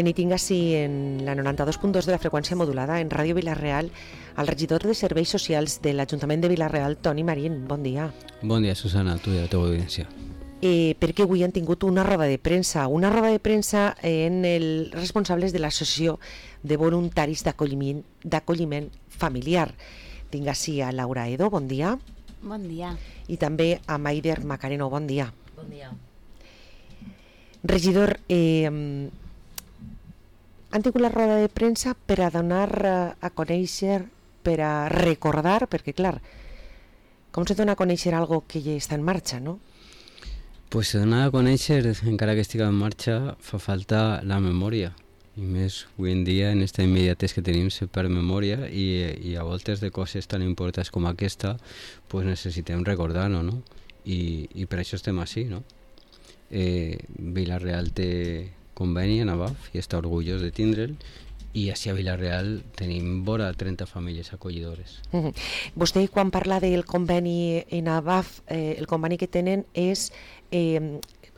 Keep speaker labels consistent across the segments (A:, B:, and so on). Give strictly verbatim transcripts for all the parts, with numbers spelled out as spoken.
A: i tinc així en la noranta-dos punt dos de la freqüència modulada en Ràdio Vila-real el regidor de Serveis Socials de l'Ajuntament de Vila-real, Toni Marín. Bon dia.
B: Bon dia, Susana, tu i la teva audiència.
A: Eh, perquè avui han tingut una roda de premsa, una roda de premsa en els responsables de l'Associació de Voluntaris d'Acolliment, d'Acolliment Familiar. Tinc així a Laura Edo, bon dia.
C: Bon dia.
A: I també a Maider Macareno, bon dia.
D: Bon dia.
A: Regidor, eh, han tingut la roda de premsa per a donar a conèixer, per a recordar, perquè clar, com se dona a conèixer algo que ja està en marxa, no?
B: Pues se dona a conèixer, encara que estigui en marxa, fa falta la memòria. I més avui en dia, en aquesta immediatesa que tenim, se perd memòria i, i a voltes de coses tan importants com aquesta, pues necessitem recordar-ho, no? I, i per això estem així, no? Eh, Vila-real té conveni en A B A F i està orgullós de tindre'l, i així a Vila-real tenim vora trenta famílies acollidores.
A: Uh-huh. Vostè, quan parla del conveni en A B A F, eh, el conveni que tenen és eh,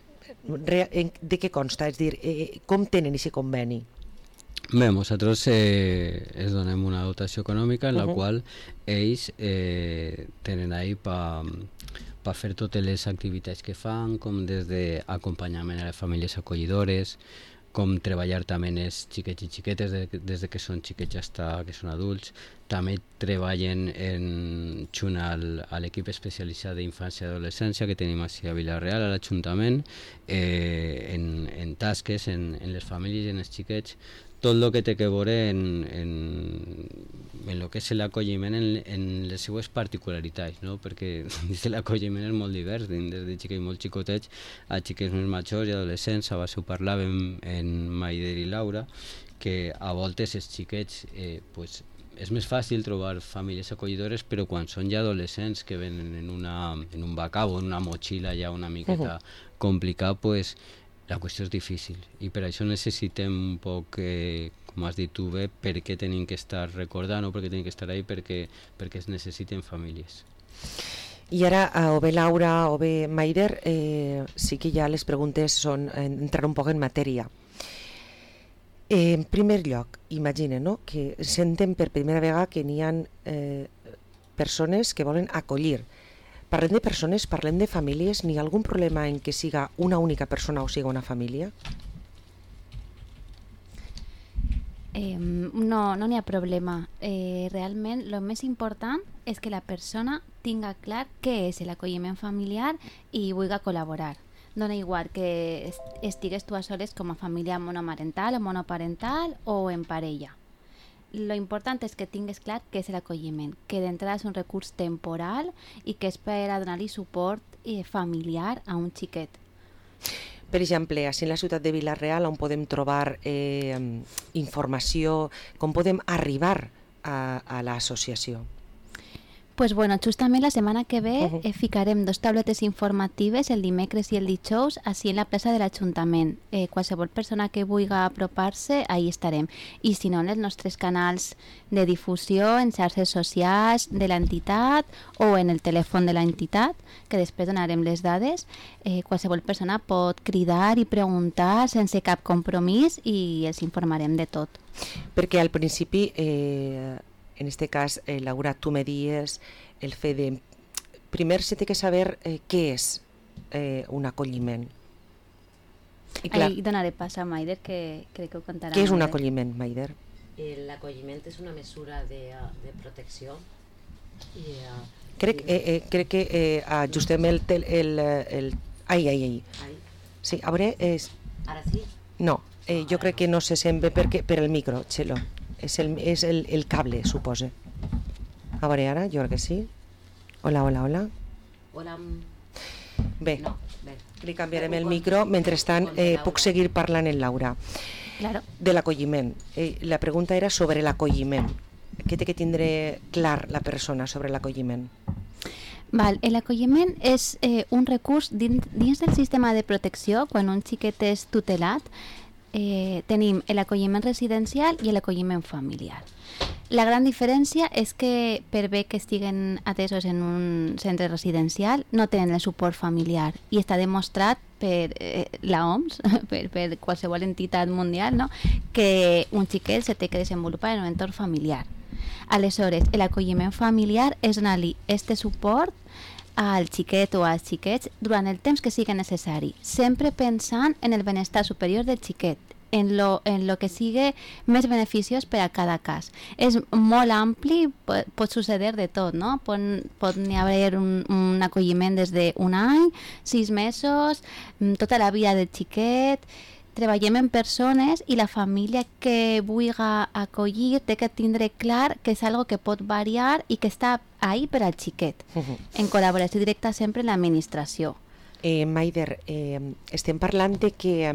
A: re, de què consta? És dir, eh, com tenen aquest conveni?
B: Bé, nosaltres eh, es donem una dotació econòmica en la uh-huh. qual ells eh, tenen ahí per pa fer totes les activitats que fan, com des d'acompanyament a les famílies acollidores, com treballar també en els xiquets i xiquetes de, des de que són xiquets fins que són adults. També treballen en junt al, a l'equip especialitzat d'infància i adolescència que tenim així a Vila-real, a l'Ajuntament, eh, en, en tasques, en, en les famílies i en els xiquets, tot el que té que veure en, en, en el que és l'acolliment en, en les seues particularitats, no? Perquè l'acolliment és molt divers, des de xiquets molt xicotets a xiquets més majors i adolescents. Abans ho parlàvem en Maider i Laura, que a voltes els xiquets eh, pues, és més fàcil trobar famílies acollidores, però quan són ja adolescents que venen en, una, en un bacabo, en una motxilla ja una miqueta uh-huh. complicat, pues, la qüestió és difícil i per això necessitem un poc, eh, com has dit tu bé, per què tenim que estar recordant o per què tenim que estar ahí, perquè, perquè es necessiten famílies.
A: I ara, o bé Laura o bé Maider, eh, sí que ja les preguntes són entrar un poc en matèria. Eh, en primer lloc, imaginen, no?, que sentem per primera vegada que n'hi ha eh, persones que volen acollir. Parlem de persones, parlem de famílies, n'hi ha algun problema en que siga una única persona o siga una família?
C: Eh, no, no n'hi ha problema. Eh, realment, el més important és que la persona tinga clar què és l'acolliment familiar i vulgui col·laborar. Dona igual que estigues tu a soles com a família monomarental o monoparental o en parella. Lo important és que tingues clar què és l'acolliment, que d'entrada és un recurs temporal i que és per a donar-li suport eh, familiar a un xiquet.
A: Per exemple, així en la ciutat de Vila-real, on podem trobar eh, informació, com podem arribar a, a l'associació?
C: Pues bueno, justament la setmana que ve
A: uh-huh.
C: eh, ficarem dos tauletes informatives el dimecres i el dijous així en la plaça de l'Ajuntament. Eh, qualsevol persona que vulgui apropar-se, ahí estarem. I si no, en els nostres canals de difusió, en xarxes socials de l'entitat o en el telèfon de l'entitat, que després donarem les dades, eh, qualsevol persona pot cridar i preguntar sense cap compromís i els informarem de tot.
A: Perquè al principi... Eh... En este cas, eh, Laura, tu me dies el fet de... Primer se té que saber eh, què és eh, un acolliment.
C: I clar, ahí donaré pas a Maider, que crec que ho contarà.
A: Què és un acolliment, Maider?
D: L'acolliment és una mesura de, de protecció. I, uh,
A: crec, eh, eh, crec que eh, ajustem el... el, el, el ai, ai, ai.
D: ai.
A: Sí, a veure... És...
D: Ara sí?
A: No, eh, jo crec que no se sent bé perquè, per el micro, Txelo. És, el, és el, el cable, suposa. A veure, ara, jo crec que sí. Hola, hola, hola.
D: Hola.
A: Bé,
D: no, bé.
A: Li canviarem el micro. Mentrestant, eh, puc seguir parlant en Laura.
C: Claro.
A: De l'acolliment. Eh, la pregunta era sobre l'acolliment. Què té que tindre clar la persona sobre l'acolliment?
C: Val, l'acolliment és eh, un recurs dins, dins del sistema de protecció. Quan un xiquet és tutelat, eh, tenim l'acolliment residencial i l'acolliment familiar. La gran diferència és que per bé que estiguen atesos en un centre residencial no tenen el suport familiar i està demostrat per eh, la O M S, per, per qualsevol entitat mundial, no? que un xiquet se té que desenvolupar en un entorn familiar. Aleshores, l'acolliment familiar és donar-li este suport al xiquet o als xiquets durant el temps que sigui necessari, sempre pensant en el benestar superior del xiquet, en lo, en lo que sigui més beneficiós per a cada cas. És molt ampli, pot, pot suceder de tot, no? Pot, pot n'hi haver un, un acolliment des d'un any, sis mesos, tota la vida del xiquet. Treballem en persones i la família que vulgui acollir té que tindre clar que és algo que pot variar i que està ahí per al xiquet, uh-huh. en col·laboració directa sempre amb l'administració.
A: Eh, Maider, eh, estem parlant de que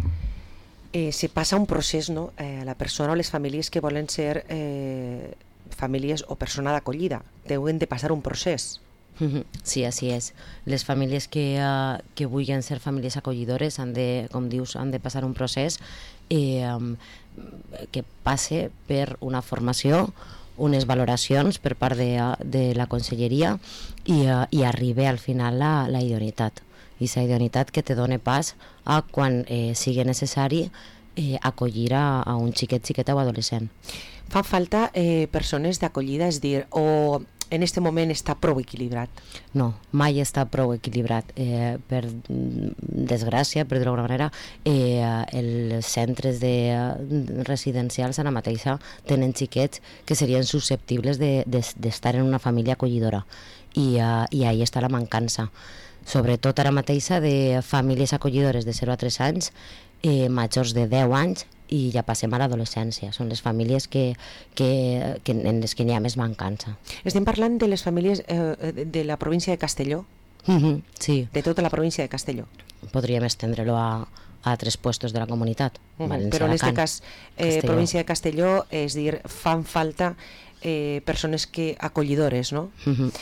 A: eh, se passa un procés, no? Eh, la persona o les famílies que volen ser eh, famílies o persona d'acollida deuen de passar un procés.
D: Sí, així és. Les famílies que, uh, que vulguin ser famílies acollidores han de, com dius, han de passar un procés eh, um, que passe per una formació, unes valoracions per part de, de la conselleria i, uh, i arribi al final la, la idoneïtat. I la idoneïtat que te dona pas a quan eh, sigui necessari eh, acollir a, a un xiquet, xiqueta o adolescent.
A: Fan falta eh, persones d'acollida, és dir, o en este moment està prou equilibrat?
D: No, mai està prou equilibrat. Eh, per desgràcia, per dir-ho d'alguna manera, eh, els centres de, de residencials ara mateixa tenen xiquets que serien susceptibles d'estar de, de, en una família acollidora. I, uh, i ahí està la mancança. Sobretot ara mateixa de famílies acollidores de zero a tres anys, eh, majors de deu anys, i ja passem a l'adolescència. Són les famílies que, que, que en les que n'hi ha més mancança.
A: Estem parlant de les famílies eh, de la província de Castelló?
D: Mm-hmm, sí.
A: De tota la província de Castelló?
D: Podríem estendre-lo a, a altres puestos de la comunitat.
A: Mm-hmm. València, però en aquest cas, eh, província de Castelló, és dir, fan falta eh, persones que acollidores, no? Mm-hmm.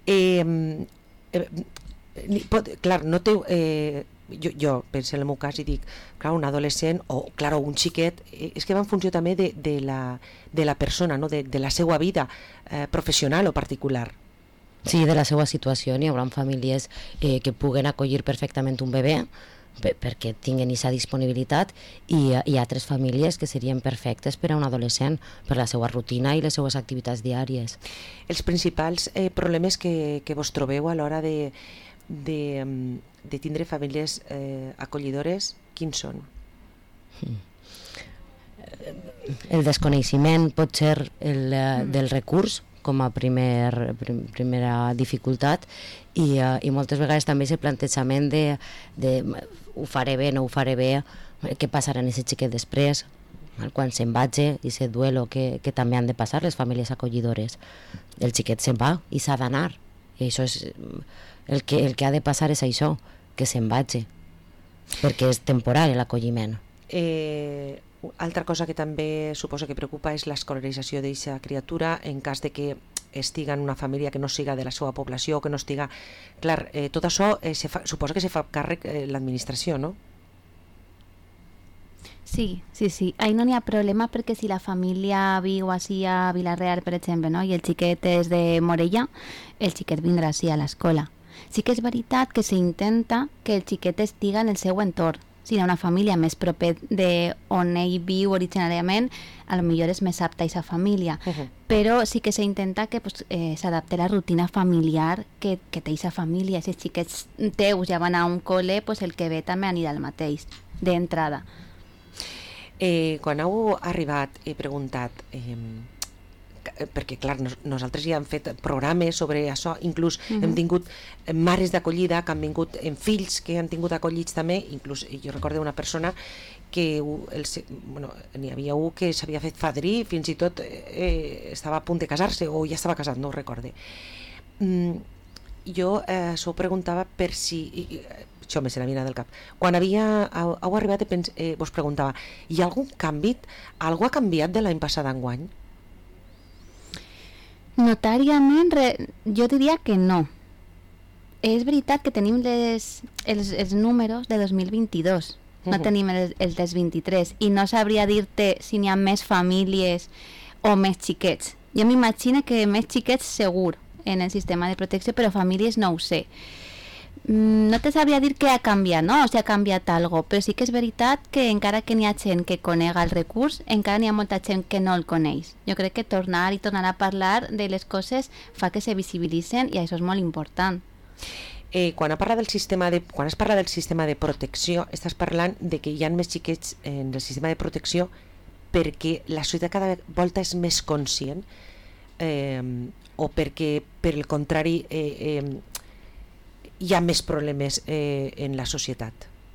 A: Eh, eh, pot, clar, no té... Eh, Jo, jo penso en el meu cas i dic, clar, un adolescent o clar, un xiquet, és que va en funció també de, de, la, de la persona, no? de, de la seva vida eh, professional o particular.
D: Sí, de la seva situació. Hi haurà famílies eh, que puguen acollir perfectament un bebè per, perquè tinguen aquesta disponibilitat i, i altres famílies que serien perfectes per a un adolescent, per la seva rutina i les seues activitats diàries.
A: Els principals eh, problemes que, que vos trobeu a l'hora de de, de tindre famílies eh, acollidores, quins són?
D: El desconeixement pot ser el mm. del recurs com a primer, prim, primera dificultat i, uh, i moltes vegades també és el plantejament de, de ho faré bé, no ho faré bé, què passarà en aquest xiquet després, quan se'n vagi i se duelo que, que també han de passar les famílies acollidores. El xiquet se'n va i s'ha d'anar i això és... El que, el que ha de passar és això, que se'n vagi, perquè és temporal l'acolliment.
A: Eh, altra cosa que també suposo que preocupa és l'escolarització d'aquesta criatura en cas de que estiga en una família que no siga de la seva població, que no estiga... Clar, eh, tot això eh, se fa, suposo que se fa càrrec eh, l'administració, no?
C: Sí, sí, sí. Ahí no n'hi ha problema perquè si la família viu així a Vila-real, per exemple, no? I el xiquet és de Morella, el xiquet vindrà així a l'escola. Sí que és veritat que s'intenta que el xiquet estiga en el seu entorn. Si hi ha una família més proper d'on ell viu originàriament, a lo millor és més apta a aquesta família. Uh-huh. Però sí que s'intenta que pues, eh, s'adapte la rutina familiar que, que té aquesta família. Si els xiquets teus ja van a un col·le, pues el que ve també anirà al mateix, d'entrada.
A: Eh, quan heu arribat he preguntat eh, perquè clar, nos, nosaltres ja hem fet programes sobre això, inclús uh-huh. hem tingut mares d'acollida que han vingut en fills que han tingut acollits també, inclús jo recordo una persona que el, bueno, n'hi havia un que s'havia fet fadrí, fins i tot eh, estava a punt de casar-se o ja estava casat, no ho recorde. Mm, jo eh, s'ho preguntava per si això me se n'ha vingut del cap. Quan havia, heu arribat, pens, eh, vos preguntava, hi ha algun canvi? Algú ha canviat de l'any passat a enguany?
C: Notàriament, re, jo diria que no. És veritat que tenim les, els, els números de dos mil vint-i-dos. no tenim el, el dels vint-i-tres, i no sabria dir-te si n'hi ha més famílies o més xiquets. Jo m'imagino que més xiquets segur en el sistema de protecció, però famílies no ho sé. No te sabria dir que ha canviat, no? O sigui, ha canviat algo, però sí que és veritat que encara que n'hi ha gent que conega el recurs, encara n'hi ha molta gent que no el coneix. Jo crec que tornar i tornar a parlar de les coses fa que se visibilitzen i això és molt important.
A: Eh, quan, ha parlat del sistema de, quan has parlat del sistema de protecció, estàs parlant de que hi ha més xiquets en el sistema de protecció perquè la societat cada volta és més conscient, eh, o perquè, per el contrari, eh, eh, hi ha més problemes eh, en la societat?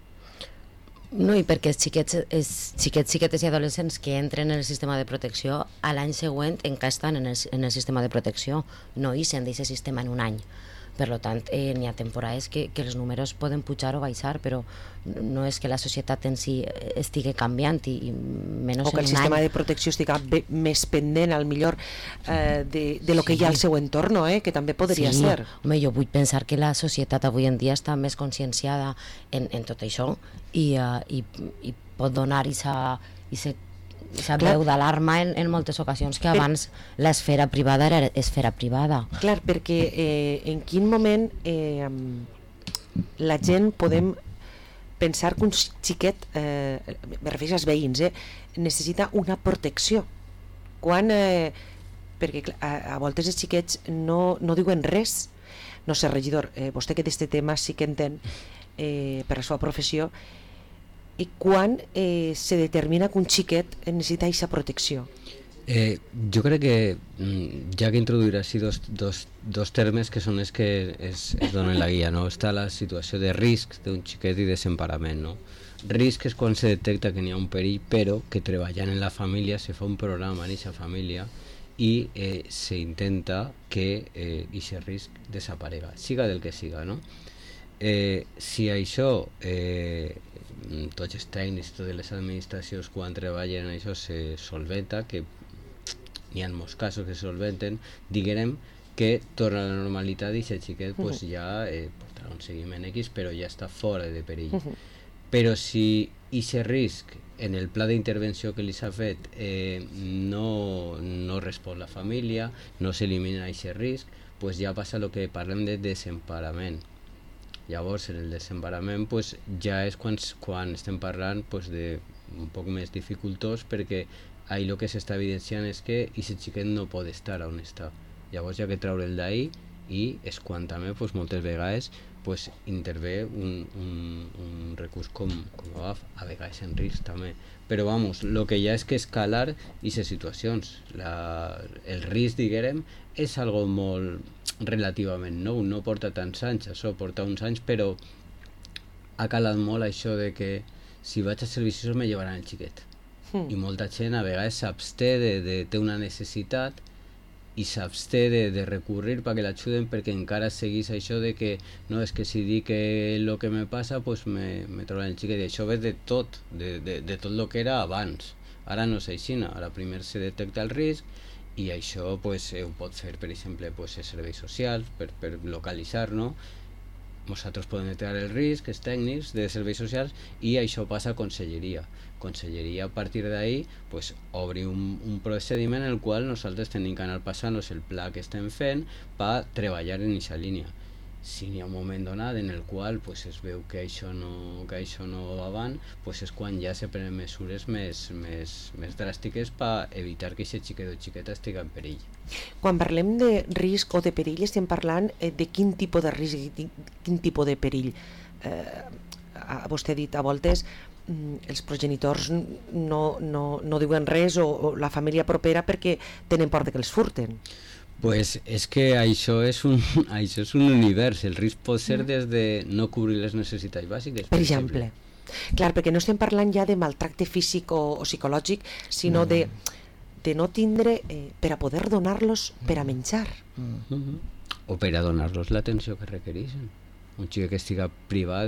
D: No, i perquè els xiquets, els xiquets, xiquetes i adolescents que entren en el sistema de protecció a l'any següent encara estan en el, en el sistema de protecció, no ixen d'aquest sistema en un any. Per tant, eh, n'hi ha temporades que, que els números poden pujar o baixar, però no és que la societat en si estigui canviant i, i menys
A: o que el sistema any. de protecció estigui be, més pendent al millor eh, de, de lo que sí. hi ha al seu entorn, eh? Que també podria
D: sí.
A: ser.
D: Home, jo vull pensar que la societat avui en dia està més conscienciada en, en tot això i, uh, i, i pot donar aquesta aquesta veu d'alarma en, en moltes ocasions que abans per... l'esfera privada era esfera privada.
A: Clar, perquè eh, en quin moment eh, la gent podem pensar que un xiquet, eh, me refereixo als veïns, eh, necessita una protecció. Quan, eh, perquè a, a voltes els xiquets no, no diuen res. No sé, regidor, eh, vostè que d'aquest tema sí que entén eh, per la seva professió, i quan eh, se determina que un xiquet necessita aquesta protecció?
B: Eh, jo crec que ja que introduirà així dos, dos, dos termes que són els que es, es donen la guia, no? Està la situació de risc d'un xiquet i desemparament, no? Risc és quan se detecta que n'hi ha un perill, però que treballant en la família se fa un programa en aquesta família i eh, se intenta que aquest eh, risc desaparega, siga del que siga, no? Eh, si això eh, tots els tècnics, totes les administracions quan treballen en això se solventa, que n'hi ha molts casos que se solventen, diguem que torna a la normalitat i aquest xiquet uh-huh. pues, ja eh, portarà un seguiment X, però ja està fora de perill. Uh-huh. Però si aquest risc en el pla d'intervenció que li s'ha fet eh, no, no respon la família, no s'elimina aquest risc, pues ja passa el que parlem de desemparament. Llavors, en el desemparament pues, ja és quan, quan estem parlant pues, de un poc més dificultós, perquè ahí el que s'està evidenciant és que aquest xiquet no pot estar on està. Llavors hi ha que treure'l d'ahí i és quan també pues, moltes vegades pues, intervé un, un, un recurs com, com a, a vegades en risc també. Però vamos, el que hi ha és que escalar aquestes situacions. La, el risc, diguem, és algo molt relativament nou, no porta tants anys, això porta uns anys, però ha calat molt això de que si vaig a servicis me llevaran el xiquet. Mm. I molta gent a vegades s'absté de, de, té una necessitat i s'absté de, de recurrir perquè l'ajuden, perquè encara seguís això de que no, és que si dic que el que me passa pues me, me troben el xiquet, i això ve de tot, de, de, de tot el que era abans. Ara no és així, ara primer se detecta el risc i això pues, ho pot fer, per exemple, pues, els serveis socials per, per localitzar, no? Nosaltres podem detectar el risc, els tècnics de serveis socials, i això passa a conselleria. Conselleria, a partir d'ahí, pues, obri un, un procediment en el qual nosaltres tenim que anar passant-nos el pla que estem fent per treballar en aquesta línia. Si n'hi ha un moment donat en el qual pues, es veu que això no, que això no va avant, pues, és quan ja se prenen mesures més, més, més dràstiques per evitar que aquest xiquet o xiqueta estigui en perill.
A: Quan parlem de risc o de perill estem parlant eh, de quin tipus de risc i quin tipus de perill. Eh, vostè ha dit a voltes els progenitors no, no, no diuen res o, o la família propera perquè tenen por de que els furten.
B: Pues és que això és un, això és un univers. El risc pot ser des de no cobrir les necessitats bàsiques.
A: Per, per exemple. exemple. Clar, perquè no estem parlant ja de maltracte físic o, o psicològic, sinó mm. de, de no tindre eh, per a poder donar-los per a menjar.
B: Mm -hmm. O per a donar-los l'atenció que requereixen. Un xic que estiga privat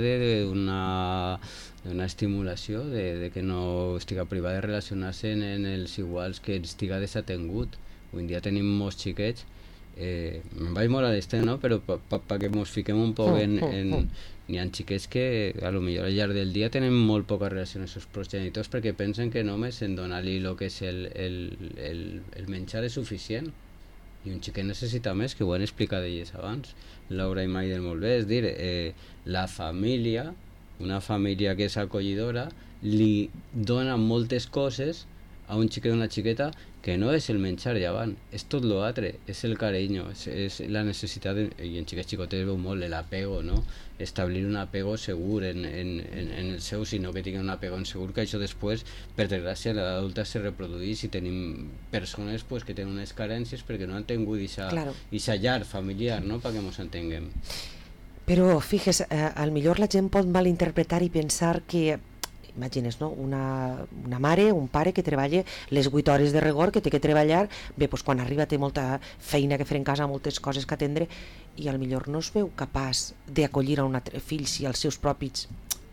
B: d'una d'una estimulació, de, de que no estiga privat de relacionar-se en, en els iguals, que estiga desatengut. Avui en dia tenim molts xiquets Eh, me'n vaig molt a l'extrem, no? Però perquè pa, pa que mos fiquem un poc en... en n'hi ha xiquets que a lo millor al llarg del dia tenen molt poca relació amb els seus progenitors perquè pensen que només en donar-li el que és el, el, el, el menjar és suficient, i un xiquet necessita més, que ho han explicat elles abans, Laura i Maider molt bé, és dir, eh, la família, una família que és acollidora, li dona moltes coses a un xiquet o una xiqueta que no és el menjar llevant, és tot l'altre, és el carinyo, és, és la necessitat, de, i en xiquets xicotes veu molt l'apego, no? Establir un apego segur en, en, en, en el seu, sinó que tinguin un apego segur, que això després, per desgràcia, l'adulta se reprodueix i tenim persones pues, que tenen unes carències perquè no han tingut aquesta claro. llar familiar, no? Perquè ens entenguem.
A: Però, fixes, eh, al millor la gent pot malinterpretar i pensar que imagines, no? Una, una mare, un pare que treballa les vuit hores de rigor, que té que treballar, bé, doncs quan arriba té molta feina que fer en casa, moltes coses que atendre, i al millor no es veu capaç d'acollir a un altre fill si els seus propis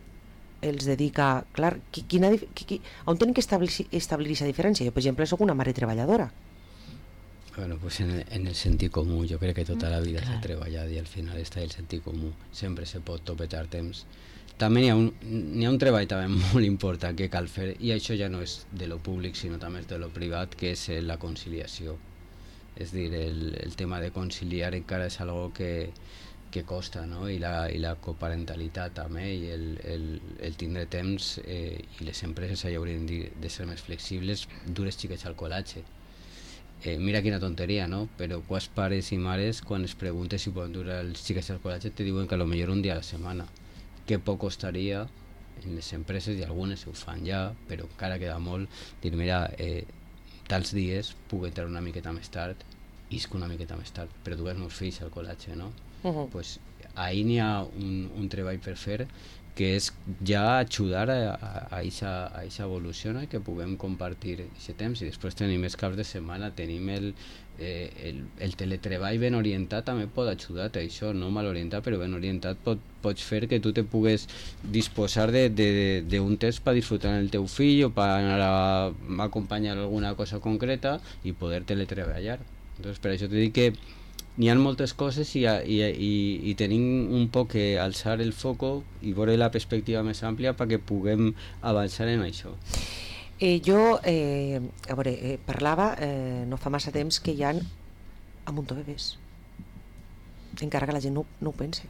A: els dedica... Clar, quina, qui, on tenen que establir aquesta diferència? Jo, per exemple, soc una mare treballadora.
B: Bueno, pues en el, en el sentit comú, jo crec que tota la vida s'ha treballat i al final està el sentit comú, sempre se pot topetar temps. També n'hi ha, un, n'hi ha un treball també molt important que cal fer, i això ja no és de lo públic sinó també és de lo privat, que és la conciliació. És dir, el, el tema de conciliar encara és algo que, que costa, no? I la, i la coparentalitat també, i el, el, el tindre temps, eh, i les empreses ja haurien de, de ser més flexibles, dures xiquets al col·latge. Eh, mira quina tonteria, no? Però quants pares i mares, quan es preguntes si poden durar els xiquets al col·latge, te diuen que a lo millor un dia a la setmana, que poc costaria en les empreses, i algunes ho fan ja, però encara queda molt, dir, mira, eh, tals dies puc entrar una miqueta més tard, isc una miqueta més tard, però dues meus fills al col·latge, no? Uh-huh. Pues ahí n'hi ha un, un treball per fer, que és ja ajudar a aquesta evolució, no? I que puguem compartir aquest temps, i després tenim els caps de setmana, tenim el, eh, el, el teletreball ben orientat, també pot ajudar a això, no mal orientat, però ben orientat pot, pots fer que tu te pugues disposar d'un temps per disfrutar el teu fill o per anar a, a acompanyar alguna cosa concreta i poder teletreballar. Entonces, per això te dic que n'hi ha moltes coses i, i, i, i tenim un poc que alçar el foco i veure la perspectiva més àmplia perquè puguem avançar en això.
A: Eh, jo eh, a veure, eh, parlava eh, no fa massa temps que hi ha un munt de bebès, encara que la gent no, no ho pense.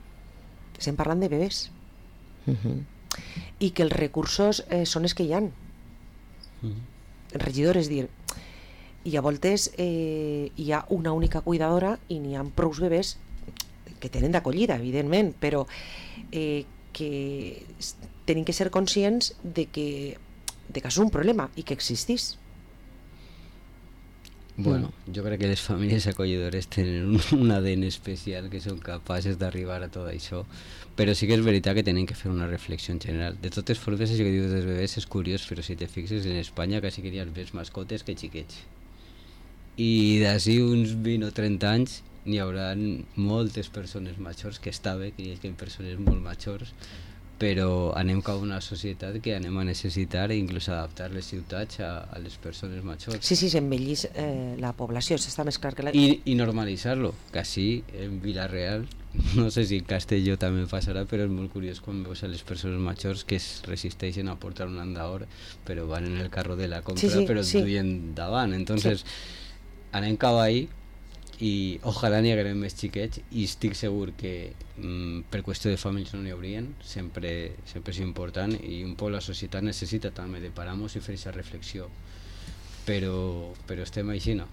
A: Estem parlant de bebès. Uh-huh. I que els recursos eh, són els que hi ha. Uh-huh. Regidor, és dir, i a voltes eh, hi ha una única cuidadora i n'hi ha prous bebès que tenen d'acollida, evidentment, però eh, que tenim que ser conscients de que, de que és un problema i que existís.
B: Bueno, jo crec que les famílies acollidores tenen un, un A D N especial, que són capaces d'arribar a tot això, però sí que és veritat que tenen que fer una reflexió en general. De totes formes, això que dius dels bebès és curiós, però si te fixes, en Espanya quasi que hi ha més mascotes que xiquets. I d'ací uns vint o trenta anys n'hi haurà moltes persones majors, que està bé, que hi ha persones molt majors, però anem cap a una societat que anem a necessitar i inclús adaptar les ciutats a, a les persones majors.
A: Sí, sí, s'envellís eh, la població, s'està més clar que la...
B: I, i normalitzar-lo, que així en Vila-real, no sé si en Castelló també passarà, però és molt curiós quan veus a les persones majors que es resisteixen a portar un andador, però van en el carro de la compra, sí, sí, però sí. duien davant, entonces sí. Anem cap ahí i ojalà n'hi haguem més xiquets, i estic segur que mm, per qüestió de famílies no n'hi haurien, sempre, sempre és important, i un poc la societat necessita també de parar-nos i fer aquesta reflexió, però, però estem així, no?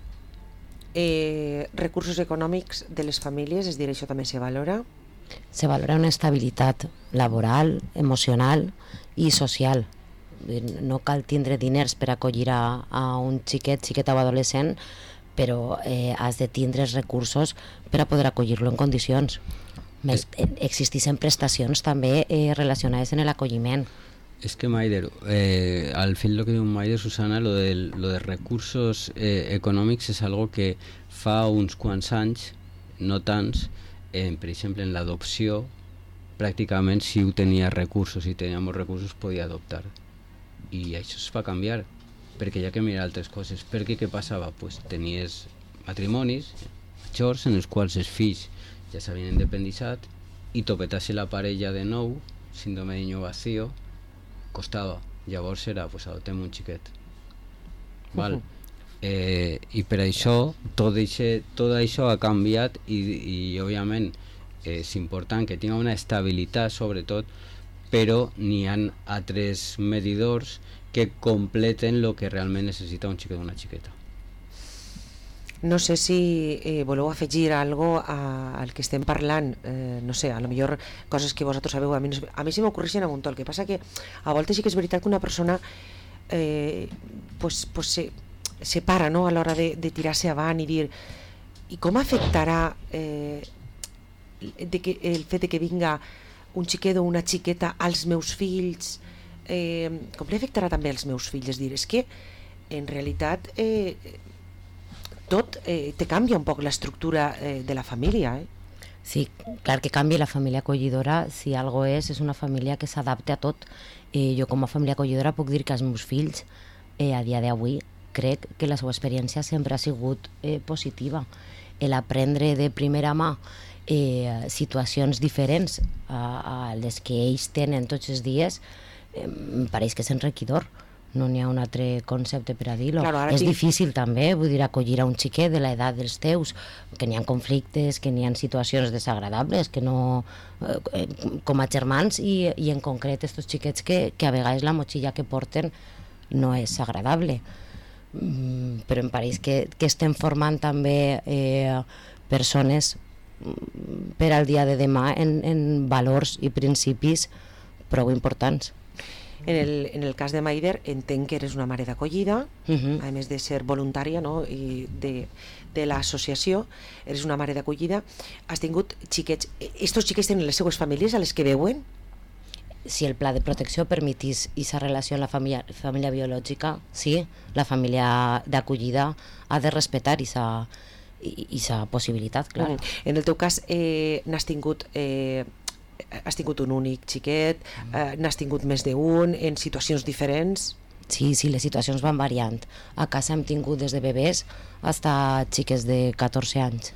A: Eh, recursos econòmics de les famílies, és dir, això també se valora?
D: Se valora una estabilitat laboral, emocional i social. No cal tindre diners per acollir a, a un xiquet, xiqueta o adolescent, però eh, has de tindre els recursos per a poder acollir-lo en condicions. Es... Existeixen prestacions també eh, relacionades amb l'acolliment.
B: És que Maider, eh, al fin lo que diu Maider, Susana, lo de, lo de recursos eh, econòmics és algo que fa uns quants anys, no tants, eh, per exemple en l'adopció, pràcticament si ho tenia recursos, si tenia molts recursos podia adoptar. I això es va canviar, perquè hi ha que mirar altres coses. Perquè què passava? Pues tenies matrimonis, majors en els quals els fills ja s'havien independitzat i topetar-se la parella de nou, síndrome de niño vacío, costava. Llavors era, pues adoptem un xiquet. Val? Eh, I per això tot, eixe, tot això ha canviat i, i òbviament és important que tinga una estabilitat sobretot, però n'hi ha altres medidors que completen el que realment necessita un xiquet o una xiqueta.
A: No sé si eh, voleu afegir algo a, al que estem parlant, eh, no sé, a lo millor coses que vosaltres sabeu, a mi, no, a mi se m'ocorreixen a un muntó. El que passa que a voltes sí que és veritat que una persona eh, pues, pues se, se para, no?, a l'hora de, de tirar-se avant i dir i com afectarà eh, de que, el fet de que vinga un xiquet o una xiqueta als meus fills, eh, com li afectarà també als meus fills? És dir, és que en realitat eh, tot eh, te canvia un poc l'estructura eh, de la família, eh?
D: Sí, clar que canvia la família acollidora, si algo és, és una família que s'adapta a tot. Eh, jo com a família acollidora puc dir que els meus fills, eh, a dia d'avui, crec que la seva experiència sempre ha sigut eh, positiva. El aprendre de primera mà eh, situacions diferents a, a les que ells tenen tots els dies, eh, em pareix que és enriquidor. No n'hi ha un altre concepte per a dir-ho. Claro, és tinc... difícil també, vull dir, acollir a un xiquet de l'edat dels teus, que n'hi ha conflictes, que n'hi ha situacions desagradables, que no... Eh, com a germans i, i en concret estos xiquets que, que a vegades la motxilla que porten no és agradable. Mm, però em pareix que, que estem formant també eh, persones per al dia de demà en, en valors i principis prou importants.
A: En el, en el cas de Maider entenc que eres una mare d'acollida, uh-huh. a més de ser voluntària, no?, i de, de l'associació, eres una mare d'acollida. Has tingut xiquets, estos xiquets tenen les seues famílies a les que veuen?
D: Si el pla de protecció permetís aquesta relació amb la família, família biològica, sí, la família d'acollida ha de respectar aquesta possibilitat, clar. Uh-huh. En el teu cas eh, n'has tingut... Eh, has tingut un únic xiquet, eh, n'has tingut més d'un, en situacions diferents? Sí, sí, les situacions van variant. A casa hem tingut des de bebès fins a xiques de catorze anys.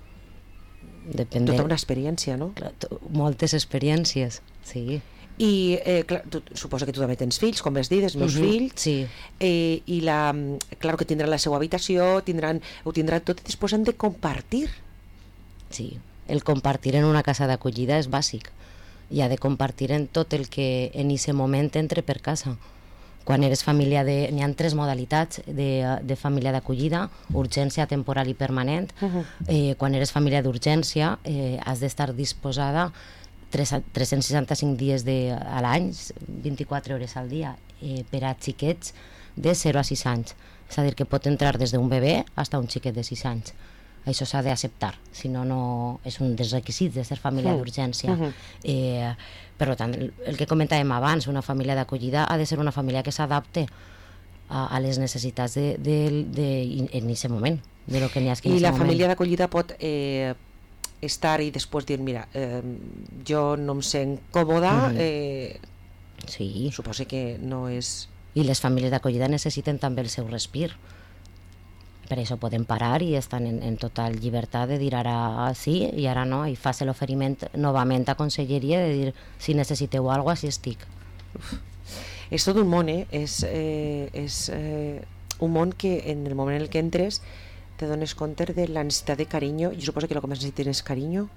D: Depèn
A: Tota
D: de...
A: una experiència, no?
D: Moltes experiències, sí.
A: I eh, clar, tu, suposo que tu també tens fills, com vas dir, dels meus uh-huh. fills.
D: Sí.
A: Eh, I la, clar que tindran la seva habitació, tindran, ho tindran tot i després han de compartir.
D: Sí. El compartir en una casa d'acollida és bàsic i ha de compartir en tot el que en aquest moment entre per casa. Quan eres família de... N'hi ha tres modalitats de, de família d'acollida: urgència, temporal i permanent. Uh-huh. Eh, quan eres família d'urgència eh, has d'estar disposada tres-cents seixanta-cinc dies de, a l'any, vint-i-quatre hores al dia, eh, per a xiquets de zero a sis anys. És a dir, que pot entrar des d'un bebè fins a un xiquet de sis anys. Això s'ha d'acceptar, si no, no és un dels requisits de ser família uh-huh. d'urgència. Uh-huh. Eh, per tant, el, el que comentàvem abans, una família d'acollida ha de ser una família que s'adapte a, a les necessitats de, de, de, de, en aquest moment, de lo que n'hi ha que
A: I la
D: moment.
A: Família d'acollida pot eh, estar i després dir, mira, eh, jo no em sent còmoda, uh-huh. eh,
D: sí.
A: Suposo que no és...
D: I les famílies d'acollida necessiten també el seu respir. Per això podem parar i estan en, en total llibertat de dir ara sí i ara no, i fa-se l'oferiment novament a conselleria de dir si necessiteu alguna cosa, així estic.
A: Uf. És tot un món, eh? És, eh, és eh, un món que en el moment en el que entres te dones compte de la necessitat de carinyo. Jo suposo que el que més necessiten és carinyo.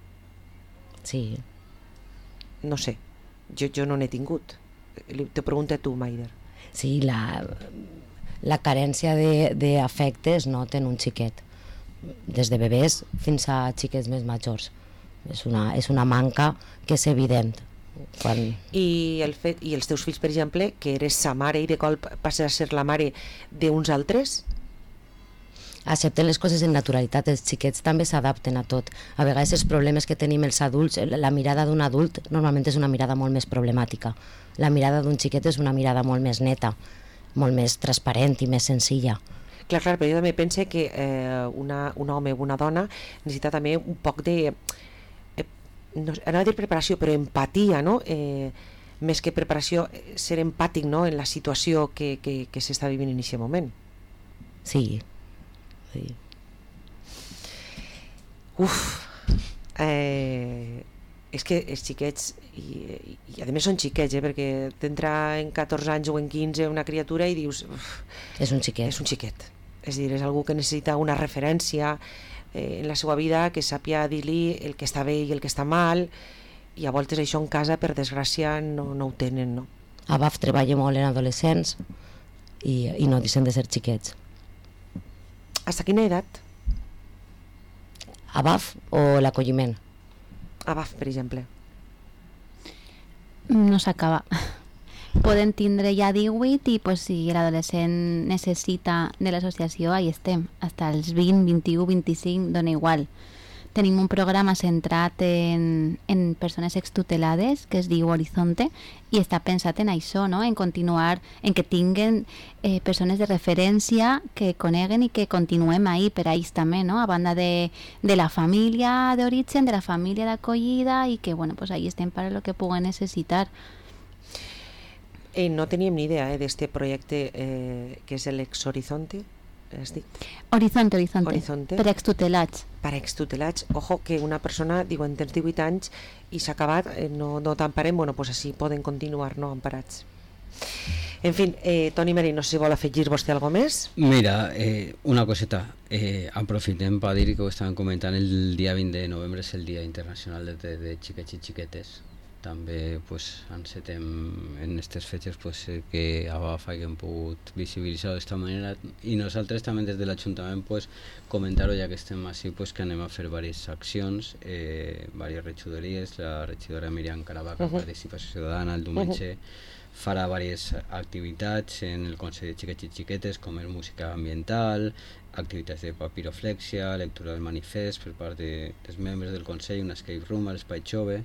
D: Sí.
A: No sé, jo, jo no n'he tingut. Te pregunto a tu, Maider.
D: Sí, la... La carència d'afecte es nota en un xiquet, des de bebès fins a xiquets més majors. És una, és una manca que és evident. Quan...
A: I, el fet, I els teus fills, per exemple, que eres sa mare i de cop passes a ser la mare d'uns altres?
D: Accepten les coses en naturalitat, els xiquets també s'adapten a tot. A vegades els problemes que tenim els adults, la mirada d'un adult normalment és una mirada molt més problemàtica. La mirada d'un xiquet és una mirada molt més neta, molt més transparent i més senzilla.
A: Clar, clar, però jo també pense que eh, una, un home o una dona necessita també un poc de, eh, no, no de preparació, però empatia, no? Eh, més que preparació, ser empàtic, no?, en la situació que, que, que s'està vivint en aquest moment.
D: Sí, sí.
A: Uf, eh, és que els xiquets, i, i a més són xiquets, eh, perquè t'entra en catorze anys o en quinze una criatura i dius... Uf,
D: és un xiquet.
A: És un xiquet. És a dir, és algú que necessita una referència eh, en la seva vida, que sàpia dir-li el que està bé i el que està mal, i a voltes això en casa, per desgràcia, no, no ho tenen, no?
D: A B A F treballa molt en adolescents i, i no deixen de ser xiquets.
A: Hasta quina edat?
D: A B A F o l'acolliment?
A: A B A F, per exemple.
C: No s'acaba. Poden tindre ja divuit i pues, si l'adolescent necessita de l'associació, ahí estem. Fins als vint, vint-i-u, vint-i-cinc, dona igual. Tenim un programa centrat en, en persones extutelades que es diu Horizonte i està pensat en això, no? En continuar, en que tinguen eh, persones de referència que coneguen i que continuem ahí per a ells també, no? A banda de, de la família d'origen, de la família d'acollida i que, bueno, pues ahí estem per a lo que puguen necessitar.
A: Eh, no teníem ni idea eh, d'este projecte eh, que és l'Ex Horizonte, has dit?
C: Horizonte, Horizonte,
A: Horizonte.
C: per extutelats.
A: Per extutelats, ojo, que una persona, diuen, tens divuit anys i s'ha acabat, eh, no, no t'emparem, bueno, pues així poden continuar, no, emparats. En fin, eh, Toni Marín, no sé si vol afegir vostè alguna més?
B: Mira, eh, una coseta, eh, aprofitem per dir que ho estàvem comentant, el dia vint de novembre és el Dia Internacional de, de, de Xiquets i Xiquetes. També pues, encetem en aquestes fetges pues, que a B A F haguem pogut visibilitzar d'esta manera i nosaltres també des de l'Ajuntament pues, comentar-ho ja que estem així pues, que anem a fer diverses accions, eh, diverses regidories, la regidora Miriam Caravaca, uh-huh. Participació Ciutadana, el diumenge uh-huh. farà diverses activitats en el Consell de Xiquets i Xiquetes com és música ambiental, activitats de papiroflèxia, lectura del manifest per part de, dels membres del Consell, un escape room a l'Espai Jove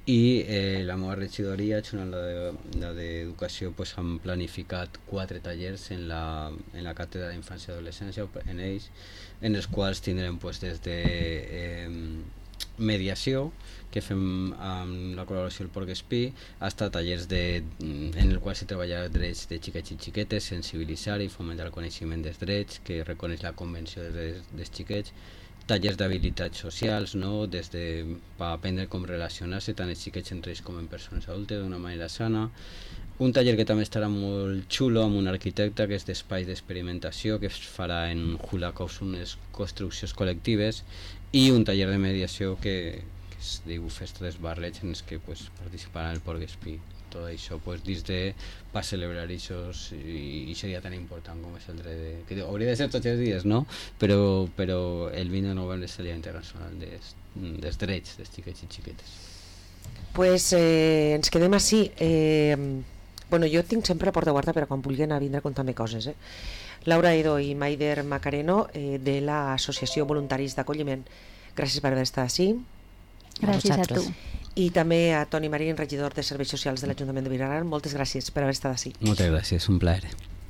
B: i eh, la meva regidoria, junt amb la d'Educació, de, pues, han planificat quatre tallers en la, en la càtedra d'Infància i Adolescència, en ells, en els quals tindrem pues, des de eh, mediació, que fem amb la col·laboració del Porc Espí, fins a tallers de, en el qual se treballa drets de xiquets i xiquetes, sensibilitzar i fomentar el coneixement dels drets, que reconeix la Convenció dels, dels Xiquets, tallers d'habilitats socials, no? Des de per aprendre com relacionar-se tant els xiquets entre ells com en persones adultes d'una manera sana. Un taller que també estarà molt xulo amb un arquitecte que és d'espais d'experimentació que es farà en Hula House, unes construccions col·lectives, i un taller de mediació que, que es diu Festa dels Barrets, en els que pues, participarà el Porc Espí. Tot això pues, dins de per celebrar això i això dia tan important com és el dret de... que hauria de ser tots els dies, no? Però, però el vint de novembre és el Dia Internacional des, dels drets dels xiquets i xiquetes.
A: Pues eh, ens quedem així. Eh, bueno, jo tinc sempre la porta oberta per a quan vulguin a vindre a contar-me coses. Eh? Laura Edo i Maider Macareno eh, de l'Associació Voluntaris d'Acolliment. Gràcies per haver estat així.
C: Gràcies a, a tu.
A: I també a Toni Marín, regidor de Serveis Socials de l'Ajuntament de Vilagrana. Moltes gràcies per haver estat així.
B: Moltes gràcies, un plaer.